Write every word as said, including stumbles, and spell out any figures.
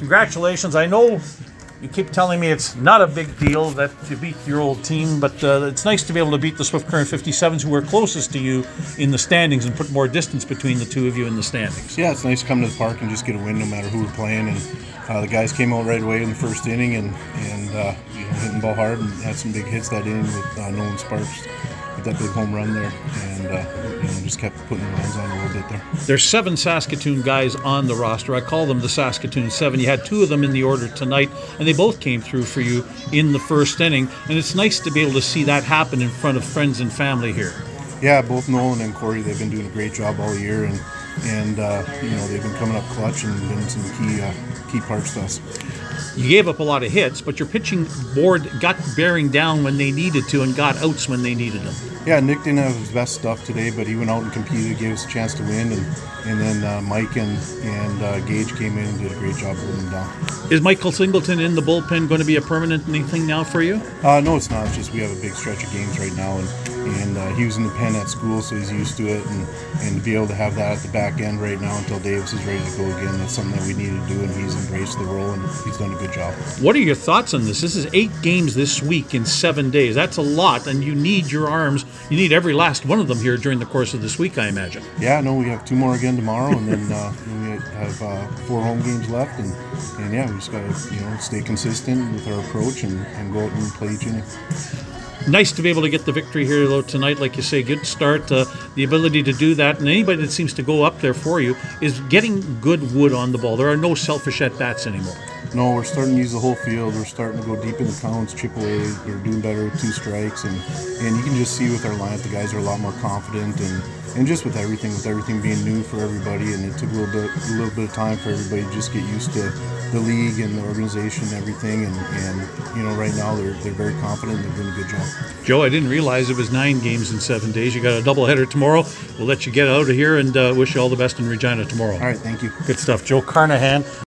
congratulations. I know you keep telling me it's not a big deal that you beat your old team, but uh, it's nice to be able to beat the Swift Current fifty-sevens who are closest to you in the standings and put more distance between the two of you in the standings. Yeah, it's nice to come to the park and just get a win no matter who we're playing. And uh, the guys came out right away in the first inning and, and uh, you know, hitting the ball hard and had some big hits that inning with uh, Nolan Sparks. That big home run there, and uh, you know, just kept putting the lines on a little bit there. There's seven Saskatoon guys on the roster. I call them the Saskatoon Seven. You had two of them in the order tonight, and they both came through for you in the first inning. And it's nice to be able to see that happen in front of friends and family here. Yeah, both Nolan and Corey, they've been doing a great job all year, and and uh, you know, they've been coming up clutch and been some key uh, key parts to us. You gave up a lot of hits, but your pitching board got bearing down when they needed to and got outs when they needed them. Yeah, Nick didn't have his best stuff today, but he went out and competed, gave us a chance to win, and and then uh, Mike and and uh, Gage came in and did a great job holding him down. Is Michael Singleton in the bullpen going to be a permanent thing now for you? Uh, no, it's not. It's just we have a big stretch of games right now, and and uh, he was in the pen at school, so he's used to it, and, and to be able to have that at the back end right now until Davis is ready to go again, that's something that we need to do, and he's embraced the role, and he's done a good job. What are your thoughts on this? This is eight games this week in seven days. That's a lot, and you need your arms. You need every last one of them here during the course of this week, I imagine. Yeah, no, we have two more again tomorrow, and then uh, we have uh, four home games left, and, and yeah, we just got to, you know, stay consistent with our approach and, and go out and play each inning. Nice to be able to get the victory here, though, tonight. Like you say, good start. Uh, the ability to do that, and anybody that seems to go up there for you is getting good wood on the ball. There are no selfish at-bats anymore. No, we're starting to use the whole field. We're starting to go deep in the counts, chip away. We're doing better with two strikes, and, and you can just see with our lineup, the guys are a lot more confident, and, and just with everything, with everything being new for everybody, and it took a little bit a little bit of time for everybody to just get used to the league and the organization and everything, and, and you know, right now they're they're very confident and they're doing a good job. Joe, I didn't realize it was nine games in seven days. You got a doubleheader tomorrow. We'll let you get out of here and uh, wish you all the best in Regina tomorrow. All right, thank you. Good stuff. Joe Carnahan.